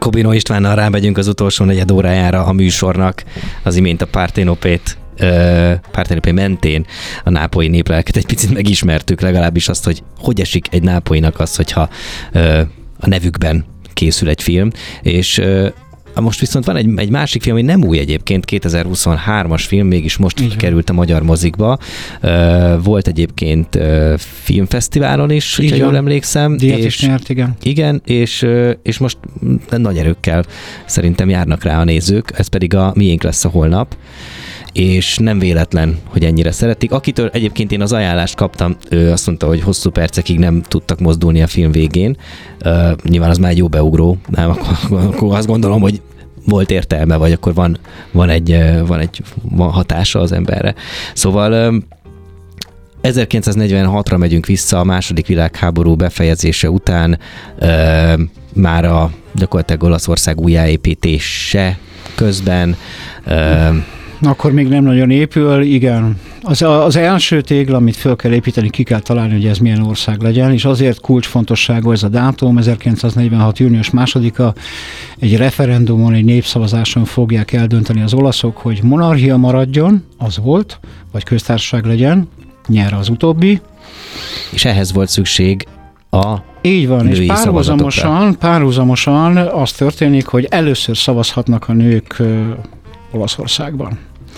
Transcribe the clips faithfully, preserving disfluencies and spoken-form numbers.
Kobino Istvánnal rámegyünk az utolsó negyed órájára a műsornak, az imént a Parténopét Parténopé mentén a nápolyi néplelket egy picit megismertük, legalábbis azt, hogy hogy esik egy nápolynak az, hogyha a nevükben készül egy film, és most viszont van egy, egy másik film, ami nem új egyébként, kétezer-huszonhármas film, mégis most így került a magyar mozikba. Volt egyébként filmfesztiválon is, hogyha jól emlékszem. Díjat is nyert, igen. Igen, és, és most nagy erőkkel szerintem járnak rá a nézők, ez pedig a Miénk lesz a holnap, és nem véletlen, hogy ennyire szeretik. Akitől egyébként én az ajánlást kaptam, ő azt mondta, hogy hosszú percekig nem tudtak mozdulni a film végén. Uh, nyilván az már egy jó beugró, nem? Akkor, akkor azt gondolom, hogy volt értelme, vagy akkor van, van, egy, van egy van hatása az emberre. Szóval um, ezerkilencszáznegyvenhatra megyünk vissza a második világháború befejezése után, uh, már a gyakorlatilag Olaszország újjáépítése közben. Uh, Akkor még nem nagyon épül, igen. Az, az első tégla, amit föl kell építeni, ki kell találni, hogy ez milyen ország legyen, és azért kulcsfontosságú ez a dátum, ezerkilencszáznegyvenhat. június másodika, egy referendumon, egy népszavazáson fogják eldönteni az olaszok, hogy monarchia maradjon, az volt, vagy köztársaság legyen, nyer az utóbbi. És ehhez volt szükség a Így van, és párhuzamosan, párhuzamosan az történik, hogy először szavazhatnak a nők Olaszországban.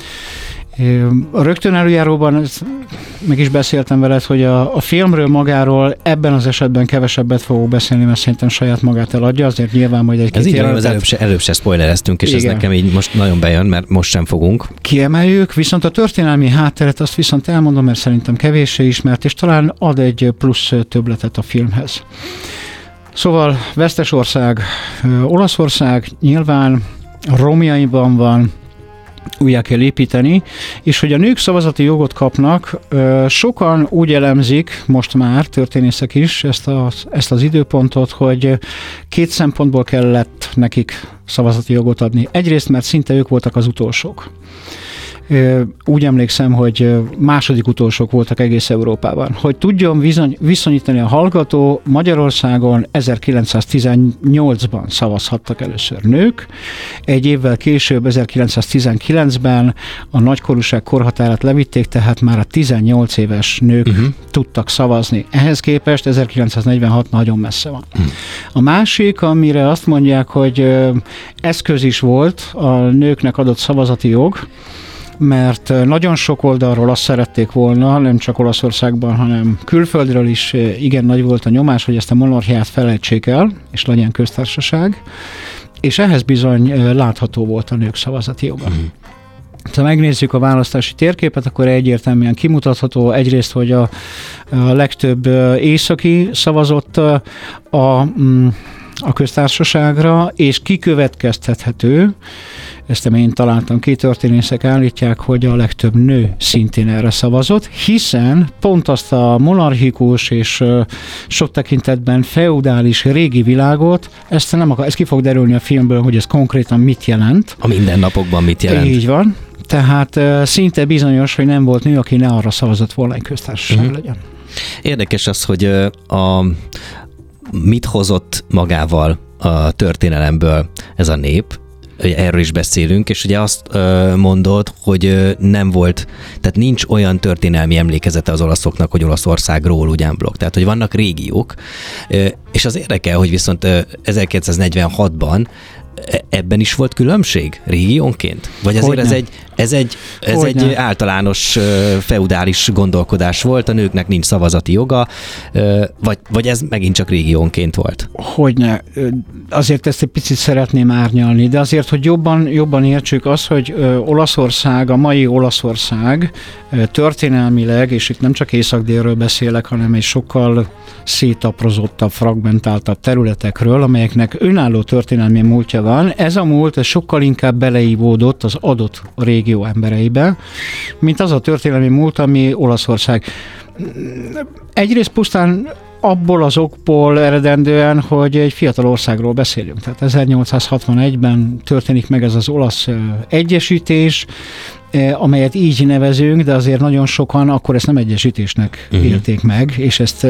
Rögtön előjáróban meg is beszéltem veled, hogy a, a filmről magáról ebben az esetben kevesebbet fogok beszélni, mert szerintem saját magát eladja, azért nyilván majd egy-két Ez így van, az előbb se, előbb se spoilereztünk, és igen. Ez nekem így most nagyon bejön, mert most sem fogunk. Kiemeljük, viszont a történelmi hátteret azt viszont elmondom, mert szerintem kevéssé ismert, és talán ad egy plusz többletet a filmhez. Szóval Vesztesország, Olaszország nyilván romjaiban van, újjá kell építeni, és hogy a nők szavazati jogot kapnak, sokan úgy elemzik, most már történészek is ezt az, ezt az időpontot, hogy két szempontból kellett nekik szavazati jogot adni. Egyrészt, mert szinte ők voltak az utolsók. Úgy emlékszem, hogy második utolsók voltak egész Európában. Hogy tudjon viszonyítani a hallgató, Magyarországon ezerkilencszáztizennyolcban szavazhattak először nők, egy évvel később, ezerkilencszáztizenkilencben a nagykorúság korhatárát levitték, tehát már a tizennyolc éves nők uh-huh. tudtak szavazni. Ehhez képest ezerkilencszáznegyvenhat nagyon messze van. Uh-huh. A másik, amire azt mondják, hogy eszköz is volt a nőknek adott szavazati jog, mert nagyon sok oldalról azt szerették volna, nem csak Olaszországban, hanem külföldről is igen nagy volt a nyomás, hogy ezt a monarchiát felejtsék el, és legyen köztársaság, és ehhez bizony látható volt a nők szavazati joga. Mm. Ha megnézzük a választási térképet, akkor egyértelműen kimutatható egyrészt, hogy a, a legtöbb északi szavazott a, a köztársaságra, és kikövetkeztethető, ezt én találtam ki, történészek állítják, hogy a legtöbb nő szintén erre szavazott, hiszen pont azt a monarchikus és sok tekintetben feudális régi világot, ezt nem akar, ez ki fog derülni a filmből, hogy ez konkrétan mit jelent. A mindennapokban mit jelent. Így van. Tehát szinte bizonyos, hogy nem volt nő, aki ne arra szavazott volna, hogy köztársaság uh-huh. legyen. Érdekes az, hogy a, mit hozott magával a történelemből ez a nép, erről is beszélünk, és ugye azt mondod, hogy nem volt, tehát nincs olyan történelmi emlékezete az olaszoknak, hogy Olaszországról ugyanblokk. Tehát, hogy vannak régiók, és az érdekel, hogy viszont ezerkilencszáznegyvenhatban ebben is volt különbség régiónként? Vagy azért ez egy, ez egy, ez egy általános feudális gondolkodás volt, a nőknek nincs szavazati joga, vagy, vagy ez megint csak régiónként volt? Hogyne. Azért ezt egy picit szeretném árnyalni, de azért, hogy jobban, jobban értsük azt, hogy Olaszország, a mai Olaszország történelmileg, és itt nem csak észak-délről beszélek, hanem egy sokkal szétaprozottabb, fragmentáltabb területekről, amelyeknek önálló történelmi múltja van. Ez a múlt ez sokkal inkább beleívódott az adott régió embereibe, mint az a történelmi múlt, ami Olaszország. Egyrészt pusztán abból az okból eredendően, hogy egy fiatal országról beszélünk. Tehát ezernyolcszázhatvanegyben történik meg ez az olasz egyesítés, amelyet így nevezünk, de azért nagyon sokan akkor ezt nem egyesítésnek uh-huh. élték meg, és ezt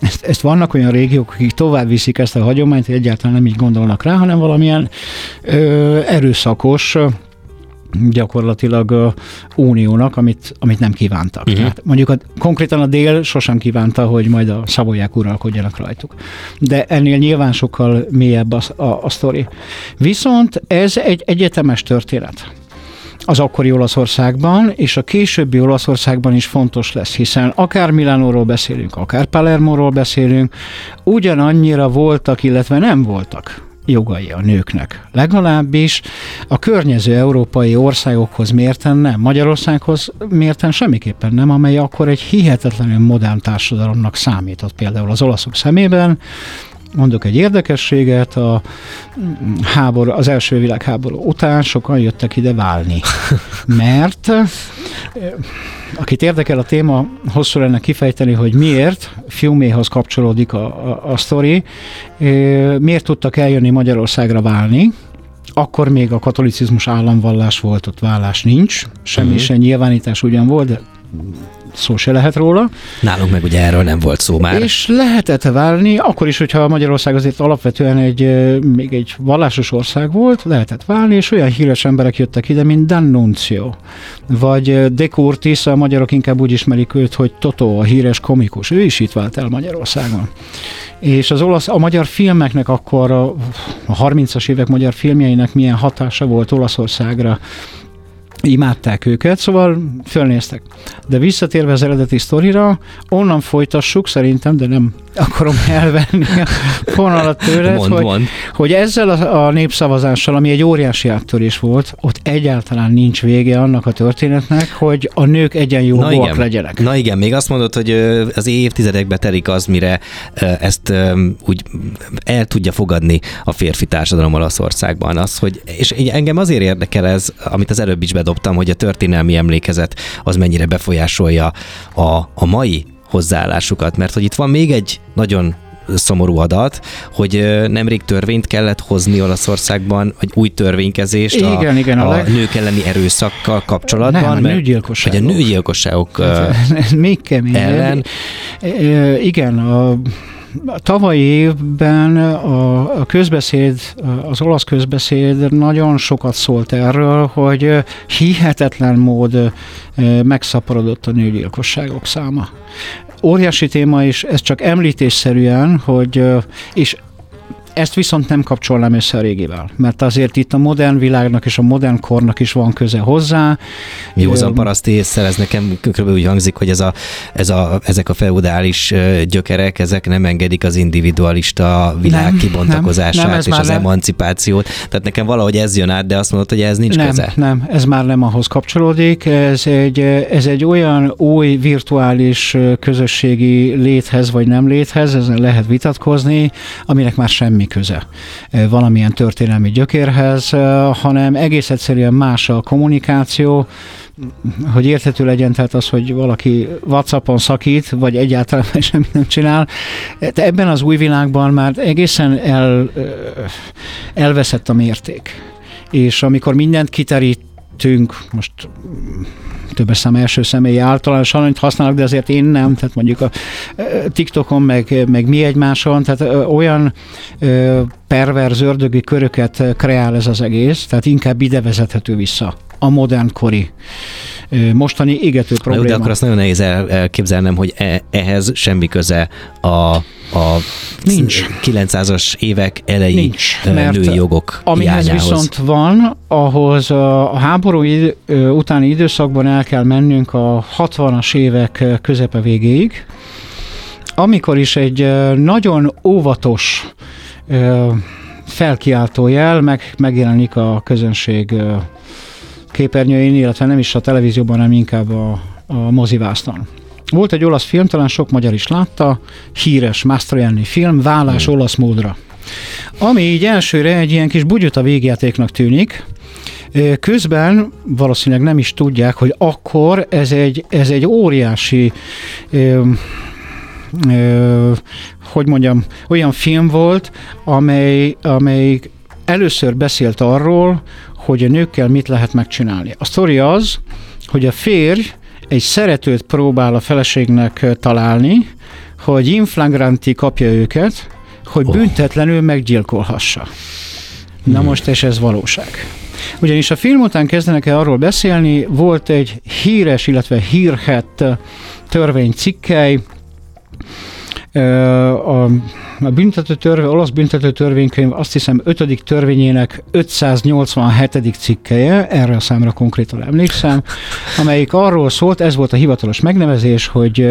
ezt, ezt vannak olyan régiók, akik tovább viszik ezt a hagyományt, hogy egyáltalán nem így gondolnak rá, hanem valamilyen ö, erőszakos, gyakorlatilag uh, uniónak, amit, amit nem kívántak. Uh-huh. Tehát mondjuk a, konkrétan a dél sosem kívánta, hogy majd a szabolyák uralkodjanak rajtuk. De ennél nyilván sokkal mélyebb a, a, a sztori. Viszont ez egy egyetemes történet az akkori Olaszországban, és a későbbi Olaszországban is fontos lesz, hiszen akár Milánóról beszélünk, akár Palermóról beszélünk, ugyanannyira voltak, illetve nem voltak jogai a nőknek. Legalábbis a környező európai országokhoz mérten nem, Magyarországhoz mérten semmiképpen nem, amely akkor egy hihetetlenül modern társadalomnak számított például az olaszok szemében. Mondok egy érdekességet, a háború, az első világháború után sokan jöttek ide válni, mert akit érdekel a téma, hosszú lenne kifejteni, hogy miért, Fiuméhoz kapcsolódik a, a, a sztori, miért tudtak eljönni Magyarországra válni. Akkor még a katolicizmus államvallás volt, ott vállás nincs, semmi uh-huh. se nyilvánítás ugyan volt, de szó se lehet róla. Nálunk meg ugye erről nem volt szó már. És lehetett válni, akkor is, hogyha Magyarország azért alapvetően egy, még egy vallásos ország volt, lehetett válni, és olyan híres emberek jöttek ide, mint D'Annunzio, vagy De Curtis, a magyarok inkább úgy ismerik őt, hogy Totó, a híres komikus. Ő is itt vált el Magyarországon. És az olasz, a magyar filmeknek akkor, a harmincas évek magyar filmjeinek milyen hatása volt Olaszországra, imádták őket, szóval fölnéztek. De visszatérve az eredeti sztorira, onnan folytassuk szerintem, de nem akarom elvenni a vonalat tőled, mond, hogy, mond. hogy ezzel a, a népszavazással, ami egy óriási áttörés volt, ott egyáltalán nincs vége annak a történetnek, hogy a nők egyenjogúak legyenek. Na igen, még azt mondod, hogy az évtizedekbe telik az, mire ezt úgy el tudja fogadni a férfi társadalom Olaszországban. Az, hogy, és engem azért érdekel ez, amit az előbb is bedobtam, hogy a történelmi emlékezet az mennyire befolyásolja a, a mai hozzáállásukat, mert hogy itt van még egy nagyon szomorú adat, hogy nemrég törvényt kellett hozni Olaszországban, vagy új törvénykezést igen, a, igen, a, a leg... nők elleni erőszakkal kapcsolatban. Nem, a nőgyilkosságok. Vagy a nőgyilkosságok ez még kemény. ellen. Igen, a A tavalyi évben a, a közbeszéd, az olasz közbeszéd nagyon sokat szólt erről, hogy hihetetlen mód megszaporodott a nőgyilkosságok száma. Óriási téma, és ez csak említésszerűen, hogy és ezt viszont nem kapcsolnám össze a régivel, mert azért itt a modern világnak és a modern kornak is van köze hozzá. Józan paraszti ésszel, ez nekem kb. Úgy hangzik, hogy ez a, ez a, ezek a feudális gyökerek, ezek nem engedik az individualista világ nem, kibontakozását nem, nem, és az nem. emancipációt. Tehát nekem valahogy ez jön át, de azt mondod, hogy ez nincs nem, köze. Nem, ez már nem ahhoz kapcsolódik. Ez egy, ez egy olyan új virtuális közösségi léthez vagy nem léthez, ezen lehet vitatkozni, aminek már semmi köze valamilyen történelmi gyökérhez, hanem egész egyszerűen más a kommunikáció, hogy érthető legyen, tehát az, hogy valaki WhatsAppon szakít, vagy egyáltalán semmit nem csinál. De ebben az új világban már egészen el, elveszett a mérték. És amikor mindent kiterítünk, most többes szám első személyi általános amit használok, de azért én nem, tehát mondjuk a TikTokon, meg, meg mi egymáson, tehát olyan perverz ördögi köröket kreál ez az egész, tehát inkább ide vezethető vissza a modernkori, mostani égető probléma. De akkor azt nagyon nehéz elképzelnem, hogy ehhez semmi köze a, a Nincs. kilencszázas évek elejé Nincs, női jogok amihez hiányához. Viszont van, ahhoz a háború idő, utáni időszakban el kell mennünk a hatvanas évek közepe végéig, amikor is egy nagyon óvatos felkiáltójel meg, megjelenik a közönség képernyőjén, illetve nem is a televízióban, hanem inkább a, a mozivásznon. Volt egy olasz film, talán sok magyar is látta, híres Mastroianni film, Vállás hmm. olasz módra. Ami így elsőre egy ilyen kis bugyuta végjátéknak tűnik, közben valószínűleg nem is tudják, hogy akkor ez egy, ez egy óriási ö, ö, hogy mondjam, olyan film volt, amely, amely először beszélt arról, hogy a nőkkel mit lehet megcsinálni. A sztori az, hogy a férj egy szeretőt próbál a feleségnek találni, hogy in flagranti kapja őket, hogy oh. büntetlenül meggyilkolhassa. Na hmm. most, és ez valóság. Ugyanis a film után kezdenek el arról beszélni, volt egy híres, illetve hírhett törvénycikkely, a, a büntető törvény, olasz büntető törvénykönyv, azt hiszem ötödik törvényének ötszáznyolcvanhetedik cikkelye, erre a számra konkrétan emlékszem, amelyik arról szólt, ez volt a hivatalos megnevezés, hogy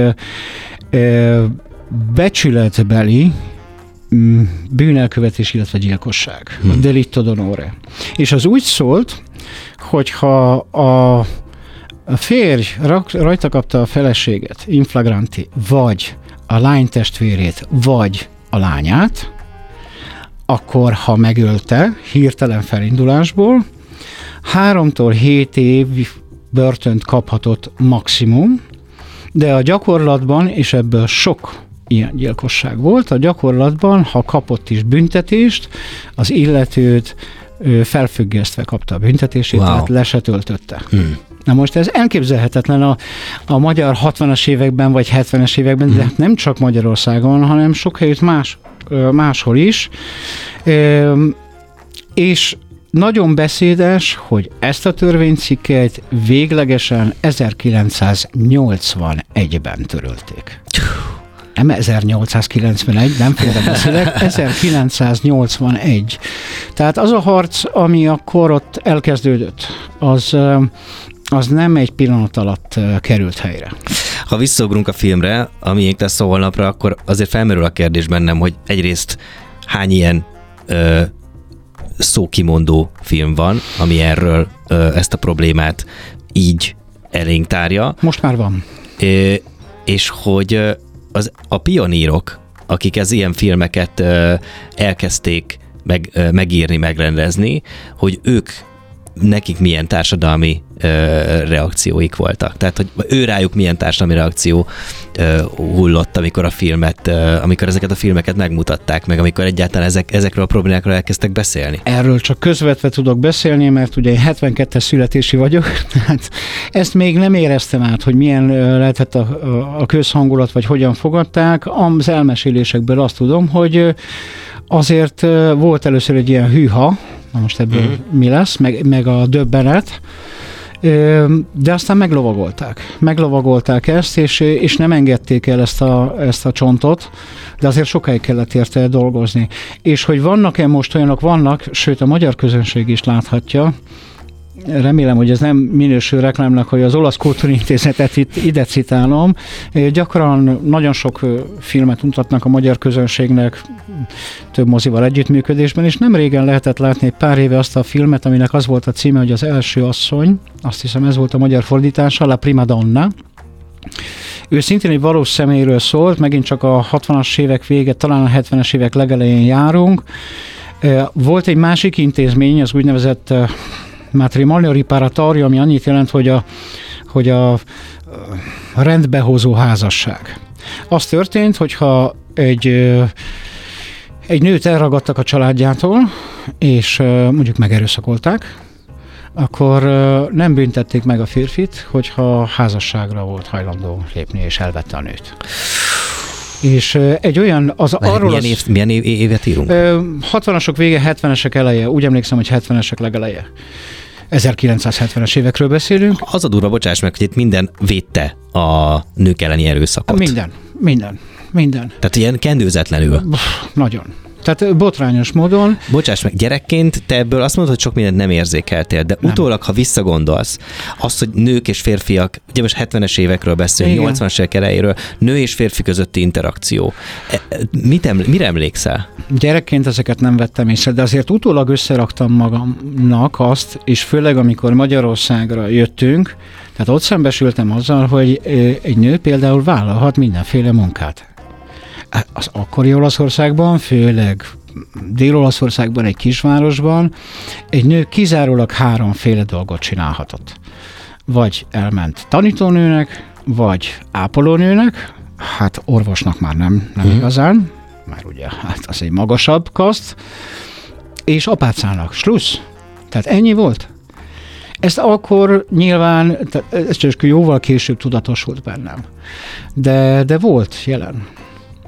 becsületbeli bűnelkövetés, illetve gyilkosság. Hmm. Delitto d'onore. És az úgy szólt, hogyha a, a férj rajta kapta a feleséget, in flagranti, vagy a lány testvérét, vagy a lányát, akkor ha megölte hirtelen felindulásból, háromtól hét év börtönt kaphatott maximum, de a gyakorlatban, és ebből sok ilyen gyilkosság volt, a gyakorlatban, ha kapott is büntetést, az illetőt felfüggesztve kapta a büntetését, wow. tehát le se töltötte. Hmm. Na most ez elképzelhetetlen a, a magyar hatvanas években, vagy hetvenes években, hmm. de nem csak Magyarországon, hanem sok helyütt más, máshol is. És nagyon beszédes, hogy ezt a törvénycikket véglegesen ezerkilencszáznyolcvanegyben törölték. Nem ezernyolcszázkilencvenegy, nem félrebeszélek, ezerkilencszáznyolcvanegy. Tehát az a harc, ami akkor ott elkezdődött, az, az nem egy pillanat alatt került helyre. Ha visszaugrunk a filmre, ami lesz szó holnapra, akkor azért felmerül a kérdés bennem, hogy egyrészt hány ilyen ö, szókimondó film van, ami erről ö, ezt a problémát így elénk tárja. Most már van. É, és hogy az, a pionírok, akik ez ilyen filmeket ö, elkezdték meg, ö, megírni, megrendezni, hogy ők nekik milyen társadalmi ö, reakcióik voltak. Tehát, hogy ő rájuk milyen társadalmi reakció ö, hullott, amikor a filmet, ö, amikor ezeket a filmeket megmutatták, meg amikor egyáltalán ezek, ezekről a problémákról elkezdtek beszélni. Erről csak közvetve tudok beszélni, mert ugye én hetvenkettes születési vagyok, tehát ezt még nem éreztem át, hogy milyen lehetett a, a közhangulat, vagy hogyan fogadták. Az elmesélésekből azt tudom, hogy azért volt először egy ilyen hűha, na most ebből mm. mi lesz, meg, meg a döbbenet, de aztán meglovagolták. Meglovagolták ezt, és, és nem engedték el ezt a, ezt a csontot, de azért sokáig kellett érte dolgozni. És hogy vannak-e most olyanok, vannak, sőt a magyar közönség is láthatja, remélem, hogy ez nem minősül reklámnak, hogy az Olasz Kultúrintézetet itt ide citálom. Gyakran nagyon sok filmet mutatnak a magyar közönségnek több mozival együttműködésben, és nem régen lehetett látni egy pár éve azt a filmet, aminek az volt a címe, hogy Az első asszony, azt hiszem ez volt a magyar fordítása, La Prima Donna. Ő szintén egy valós személyről szólt, megint csak a hatvanas évek vége, talán a hetvenes évek legelején járunk. Volt egy másik intézmény, az úgynevezett matrimonio riparatorio, ami annyit jelent, hogy a, hogy a rendbehozó házasság. Az történt, hogyha egy, egy nőt elragadtak a családjától, és mondjuk megerőszakolták, akkor nem büntették meg a férfit, hogyha házasságra volt hajlandó lépni, és elvette a nőt. És egy olyan... Az milyen, arról milyen, év, az, milyen év, évet írunk? hatvanasok vége, hetvenesek eleje. Úgy emlékszem, hogy hetvenesek legeleje. ezerkilencszázhetvenes évekről beszélünk. Az a durva, bocsáss meg, hogy itt minden védte a nők elleni erőszakot. Minden, minden, minden. Tehát ilyen kendőzetlenül. Nagyon. Tehát botrányos módon. Bocsáss meg, gyerekként te ebből azt mondod, hogy sok mindent nem érzékeltél, de nem. Utólag, ha visszagondolsz, azt, hogy nők és férfiak, ugye most hetvenes évekről beszélünk, nyolcvanas évek elejéről, nő és férfi közötti interakció. Mit eml- mire emlékszel? Gyerekként ezeket nem vettem észre, de azért utólag összeraktam magamnak azt, és főleg amikor Magyarországra jöttünk, tehát ott szembesültem azzal, hogy egy nő például vállalhat mindenféle munkát. Az akkori Olaszországban, főleg Dél-Olaszországban, egy kisvárosban egy nő kizárólag háromféle dolgot csinálhatott. Vagy elment tanítónőnek, vagy ápolónőnek, hát orvosnak már nem, nem mm. igazán, már ugye hát az egy magasabb kaszt, és apácának, slussz. Tehát ennyi volt. Ezt akkor nyilván, ez csak jóval később tudatosult bennem. De, de volt jelen.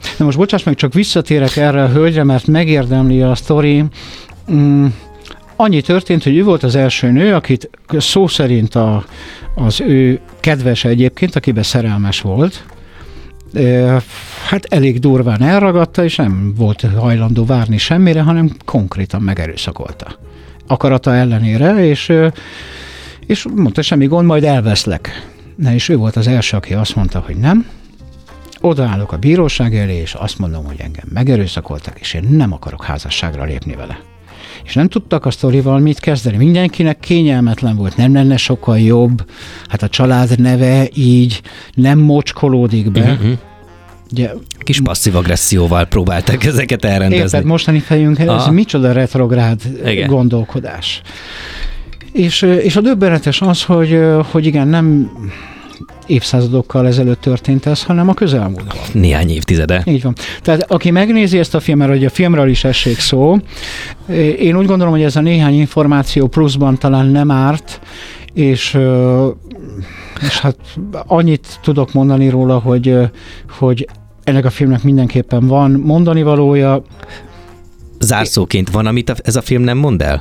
Na most bocsáss meg, csak visszatérek erre a hölgyre, mert megérdemli a sztori. Mm, annyi történt, hogy ő volt az első nő, akit szó szerint a, az ő kedvese egyébként, akiben szerelmes volt, hát elég durván elragadta, és nem volt hajlandó várni semmire, hanem konkrétan megerőszakolta. Akarata ellenére, és, és mondta, semmi gond, majd elveszlek. Na, és ő volt az első, aki azt mondta, hogy nem. Odaállok a bíróság elé, és azt mondom, hogy engem megerőszakoltak, és én nem akarok házasságra lépni vele. És nem tudtak a sztorival mit kezdeni. Mindenkinek kényelmetlen volt, nem lenne sokkal jobb, hát a család neve így nem mocskolódik be. Uh-huh. Ugye, kis passzív agresszióval próbálták ezeket elrendezni. Érted, mostani fejünk, ez Aha. micsoda retrográd igen. gondolkodás. És, és a döbbenetes az, hogy, hogy igen, nem évszázadokkal ezelőtt történt ez, hanem a közelmúltban. Néhány évtizede. Így van. Tehát aki megnézi ezt a filmet, hogy a filmről is essék szó, én úgy gondolom, hogy ez a néhány információ pluszban talán nem árt, és, és hát annyit tudok mondani róla, hogy, hogy ennek a filmnek mindenképpen van mondani valója. Zárszóként van, amit ez a film nem mond el?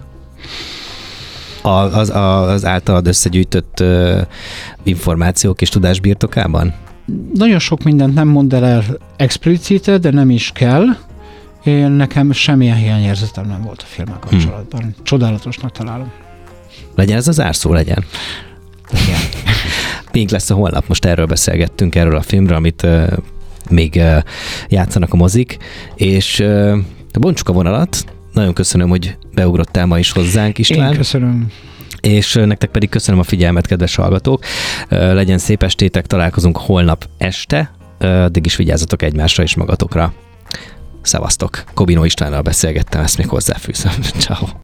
Az, az általad összegyűjtött uh, információk és tudás birtokában? Nagyon sok mindent nem mond el explicite, de nem is kell. Én nekem semmilyen hiányérzetem nem volt a filmmel kapcsolatban. Hmm. Csodálatosnak találom. Legyen ez az zárszó, legyen. Igen. Pink lesz a holnap, most erről beszélgettünk, erről a filmről, amit uh, még uh, játszanak a mozik, és uh, bontsuk a vonalat. Nagyon köszönöm, hogy beugrottál ma is hozzánk, István. Én köszönöm. És nektek pedig köszönöm a figyelmet, kedves hallgatók. Legyen szép estétek, találkozunk holnap este. Addig is vigyázzatok egymásra és magatokra. Szevasztok. Kobino Istvánnal beszélgettem, ezt még hozzáfűzöm. Ciao.